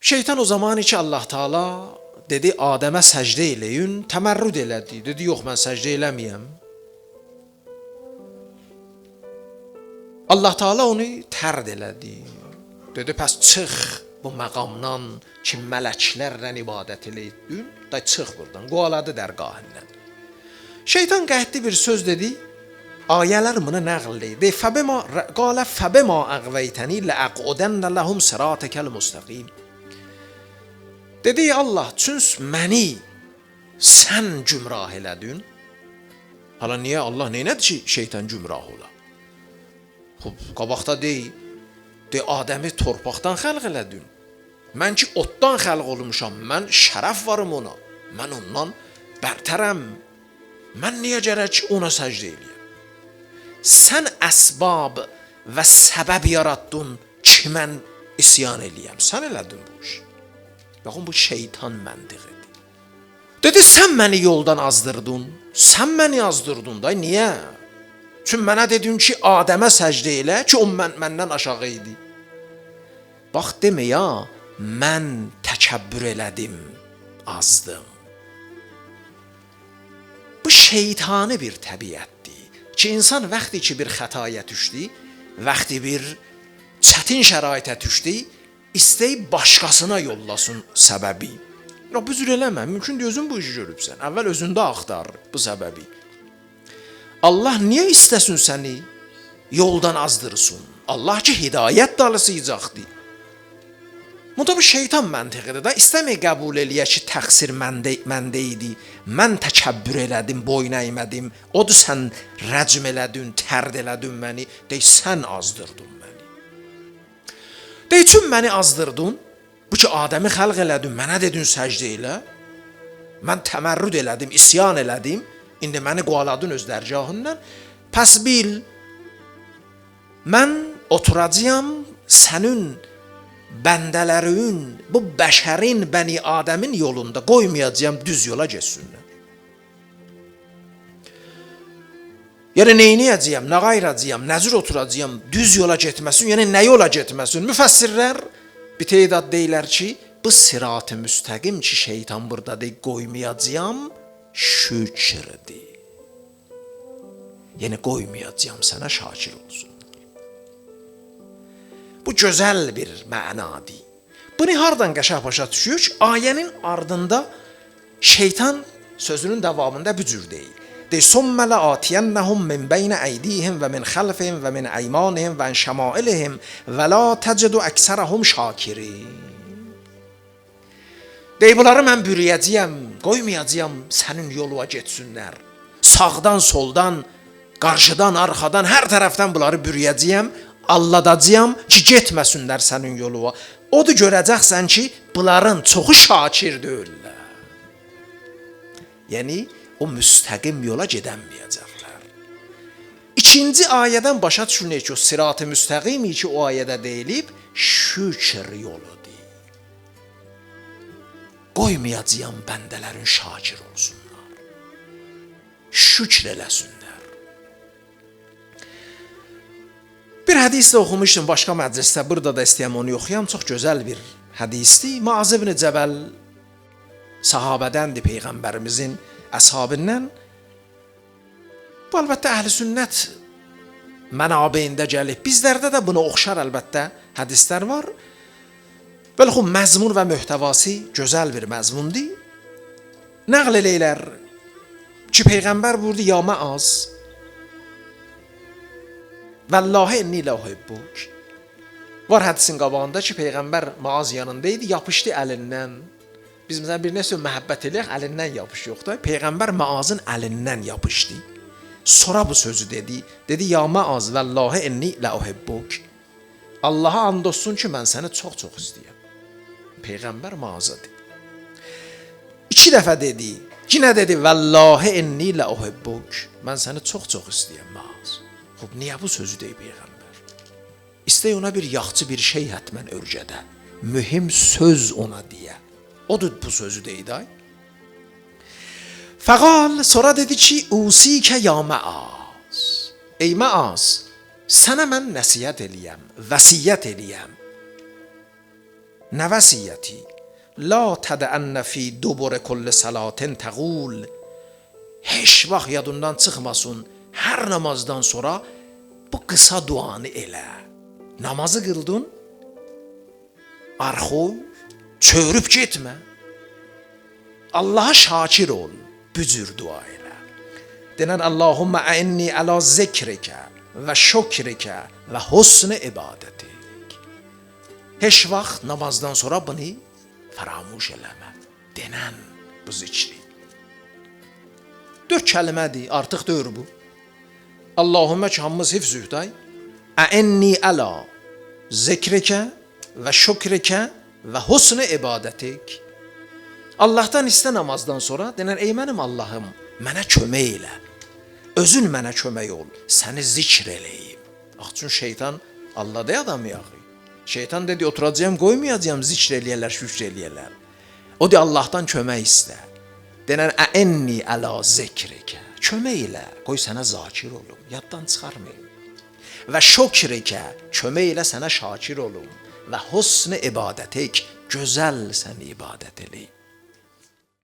Şeytan o zaman ki Allah Taala dedi Adəmə səcdə eləyin, təmərrüd elədi. Dedi yox mən səcdə eləməyəm. Allah Taala onu tərd elədi. Dedi pəs çıx bu məqamdan ki mələklərlə ibadət eləydin, da çıx buradan. Qovaladı dərgahından. Şeytan qəhdli bir söz dedi. Ayələr bunu nəql edir. Qalə fəbima əqvəytəni ləəqudənnə ləhum sıratəkəl müstəqim. Dedi Allah, çüns məni sən gümrah elədin. Hala niyə Allah neynədir ki şeytan gümrah ola? Qabaqda dey Adəmi torpaqdan xəlq elədin. Mən ki otdan xəlq olmuşam, mən şərəf varım ona. Mən ondan bərtərəm. Mən niyə gərək ki ona səcdə eləyəm? Sən əsbab və səbəb yaratdın ki mən isyan eləyəm. Sən elədin bu işi. Baxın bu şeytan məntiqidir. Dedi sən məni yoldan azdırdın. Sən məni azdırdın da niyə? Çünki mənə dedin ki Adəmə səcdə elə ki o məndən aşağı idi. Bax demə ya mən təkəbbür elədim, azdım. Bu şeytani bir təbiətdir ki insan vaxtı ki bir xətaya düşdü, vaxtı bir çətin şəraitə düşdü, istəyib başqasına yollasın səbəbi. Bu cür eləmə, mümkündür özün bu işi görübsən. Əvvəl özündə axtar bu səbəbi. Allah niyə istəsin səni yoldan azdırsın? Allah ki hidayət dalısıyacaqdır. Bu şeytan məntiqidir da, istəmək qəbul eləyə ki təqsir məndə idi. Mən təkəbbür elədim, boyun əymədim. Odur sən rəcm elədin, tərd elədin məni. Dey sən azdırdın məni. Dey üçün məni azdırdın. Bu ki Adəmi xəlq elədin, mənə dedin səcdə elə. Mən təmərrüd elədim, isyan elədim. İndi məni qovaladın öz dərgahından. Pəs bil, mən oturacağam sənin bəndələrin, bu bəşərin, bəni Adəmin yolunda qoymayacağım, düz yola geçsinlər. Yəni neyniyəcəyəm, nə qayracağım, nəcür oturacağım, düz yola getməsin, yəni nə yola getməsin? Müfəssirlər bir teydad deyirlər ki, bu sirat-ı müstəqim ki şeytan burada deyir, qoymayacağım, şükrdir. Yəni qoymayacağım sənə şakir olsun. Bu gözəl bir mənadır. Bunu hardan qəşəng başa düşüyor ki, ayənin ardında şeytan sözünün davamında bu cür deyil. ثُمَّ لَآتِيَنَّهُمْ مِنْ بَيْنَ أَيْدِيهِمْ وَمِنْ خَلْفِهِمْ وَمِنْ أَيْمَانِهِمْ وَعَنْ شَمَائِلِهِمْ وَلَا تَجِدُ أَكْثَرَهُمْ شَاكِرِينَ. Dey bunları mən bürüyəcəyəm, qoymayacağam sənin yoluna getsinlər. Sağdan, soldan, qarşıdan, arxadan, hər tərəfdən bunları bürüyəcəyəm, alladacağam ki getməsinlər sənin yoluna. Odur görəcəksən ki bunların çoxu şakir deyirlər. Yəni o müstəqim yola gedəməyəcəklər. İkinci ayədən başa düşünək ki o sirat-ı müstəqimi ki o ayədə deyilib şükür yoludur. Qoymayacağam bəndələrin şakir olsunlar. Şükür eləsinlər. Bir hədisdə oxumuşdum başqa məclisdə, burada da istəyəm onu oxuyam. Çox gözəl bir hədisdir. Muaz ibn Cəbəl sahabədəndir, Peyğəmbərimizin əshabından. Bu əlbəttə əhl-i sünnət mənabeyində gəlib. Bizlərdə də buna oxşar əlbəttə hədislər var. Belə xub məzmun və mühtəvası gözəl bir məzmundur. Nəql eləyirlər ki Peyğəmbər buyurdu ya Muaz Vallahi inni la uhibbuk. Var hədisin qabağında ki Peyğəmbər Muaz yanındaydı, yapışdı əlindən. Biz məsələn bir nəsə məhəbbət eləyək, əlindən yapış yoxdur. Peyğəmbər Muazın əlindən yapışdı. Sonra bu sözü dedi. Dedi ya Muaz vallahi inni la uhibbuk. Allaha and olsun ki mən səni çox-çox istəyirəm. Peyğəmbər Muaz'a dedi. 2 dəfə dedi. Yenə dedi vallahi inni la uhibbuk. Mən səni çox-çox istəyirəm Muaz. Xub niyə bu sözü deyib Peyğəmbər? İstəy ona bir yaxçı bir şey hətmən örgədə. Mühim söz ona deyə. Odur bu sözü deyid ay. Fəqal sonra dedi ki usikə ya Muaz. Ey Muaz, sənə mən nəsiyyət eləyəm, vəsiyyət eləyəm. Nə vəsiyyəti? La tədəənnə fi dubur kulli salatin təqul. Heç vaxt yadından çıxmasın, hər namazdan sonra bu qısa duanı elə. Namazı qıldın, arxu, çörüb getmə. Allaha şakir ol, bücür dua elə. Denən Allahumma a'inni ala zikrikə və şükrikə və husn ibadətik. Heç vaxt namazdan sonra bunu faramuş eləmə. Denən bu zikri. 4 kəlmədir, artıq deyir bu. Allahümmə ki, hamımız hifzühdəy. A'inni ala zikrikə və şükrikə və husn ibadətik. Allahdan istə namazdan sonra, denən, ey mənim Allahım, mənə kömək elə. Özün mənə kömək ol, səni zikr eləyim. Çünki şeytan Allah dey adamı yaxı. Şeytan dedi, oturacağım, qoymayacağım, zikr eləyərlər, şükr eləyərlər. O de Allahdan kömək istə. Denən, a'inni ala zikrikə. Kömək elə, qoy sənə zakir olum, yaddan çıxarmayın. Və şükrikə, kömək elə sənə şakir olum. Və husn ibadətik, gözəl səni ibadət eləyim.